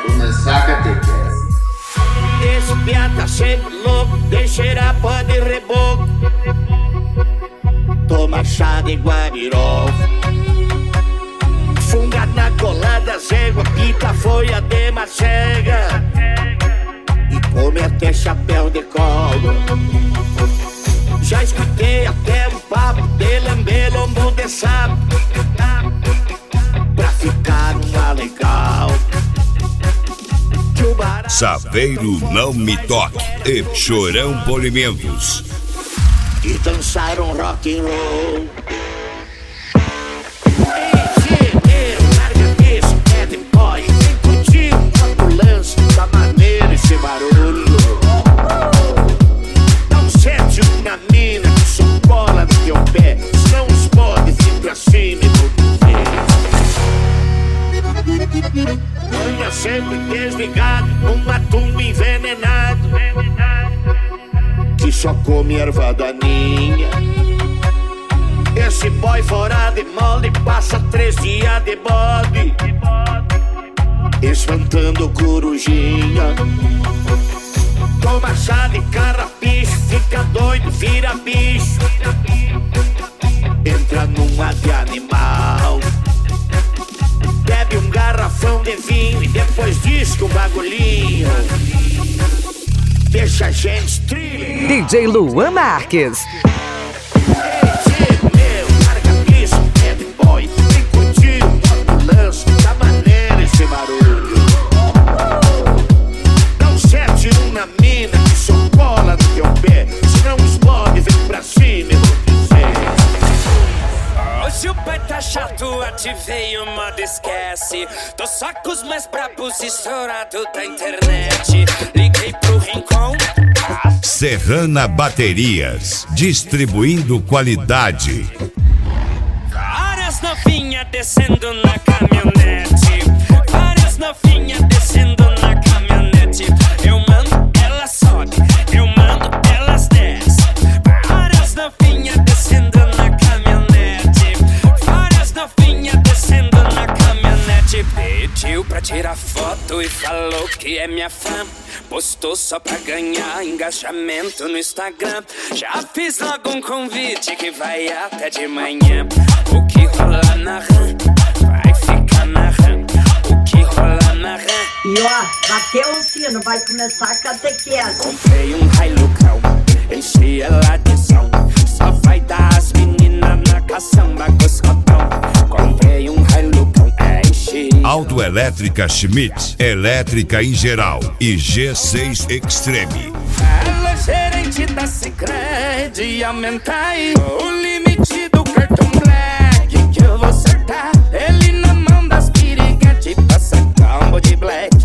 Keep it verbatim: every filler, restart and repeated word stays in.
começar a catequese. Esse piá tá sempre louco, tem cheirar pó de reboco. Toma chá de guarirol, funga na colada, zégua, pinta folha de macega e come até chapéu de couro. Já escutei até um papo de lamber lombo de sapo pra ficar uma legal. Saveiro Não Me Toque e Chorão Polimentos. E dançaram rock and roll. Esse barulho, dá um sete na mina que só cola no teu pé. Senão os podes vir pra cima e não anda sempre desligado, um atum envenenado que só come erva daninha. Esse boy fora de molde passa três dias de bode espantando corujinha. Toma chá de carrapicho, fica doido, vira bicho, entra numa de animal. Bebe um garrafão de vinho e depois diz que o bagulhinho deixa a gente trilha. D J Luan Marques. Esse barulho, dá um sete na mina que só cola no teu pé. Senão os podes vir pra cima e vou dizer: hoje o pai tá chato, ativei o modo esquece. Tô só com os mais brabos estourados da internet. Liguei pro Rincon. Serrana Baterias, distribuindo qualidade. Várias novinhas descendo na caminhonete. Várias novinhas descendo na caminhonete. Eu mando, ela sobe. Eu mando, elas descem. Várias novinhas descendo na caminhonete. Várias novinhas descendo na caminhonete. Pediu pra tirar foto e falou que é minha fã. Postou só pra ganhar engajamento no Instagram. Já fiz logo um convite que vai até de manhã. O que rola na rã vai ficar na rã. O que rola na rã. E ó, bateu o sino, vai começar a catequese. Comprei um Hilucão, enchi ela de som. Só vai dar as meninas na caçamba com os copão. Comprei um Hilucão, enchi. Autoelétrica Schmidt, elétrica em geral e G seis Extreme. Ela é gerente da Sicredi e aumentar aí o limite do cartão black que eu vou acertar. Ele na mão das piriguetes passa combo de black.